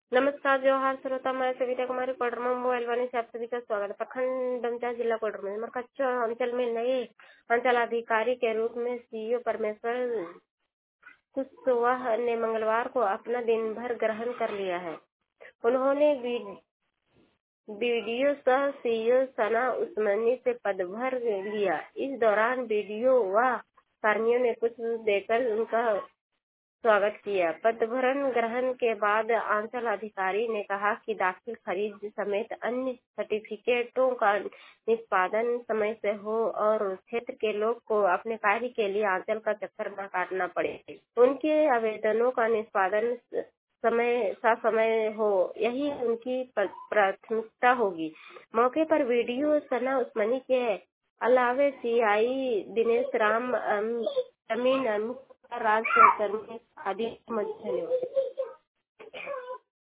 नमस्कार जोहार श्रोता मैं सविता कुमारी कोडरमा मोबाइल वाणी से आप सभी का स्वागत है। प्रखंड डमचा जिला कोडरमा में कच्चा अंचल में नए अंचलाधिकारी के रूप में सीईओ परमेश्वर कुशवाहा ने मंगलवार को अपना दिन भर ग्रहण कर लिया है। उन्होंने बीडीओ सह सीईओ सना उस्मानी से पदभार लिया। इस दौरान बीडीओ व कर्मियों ने कुछ देकर उनका स्वागत किया। पदभार ग्रहण के बाद अंचल अधिकारी ने कहा कि दाखिल खरीद समेत अन्य सर्टिफिकेटों का निष्पादन समय से हो और क्षेत्र के लोग को अपने कार्य के लिए अंचल का चक्कर न काटना पड़े। उनके आवेदनों का निष्पादन समय हो, यही उनकी प्राथमिकता होगी। मौके पर वीडियो सना उस्मानी के अलावे सीआई दिनेश राम अमीन राज कर्मी आदि मौजूद थे।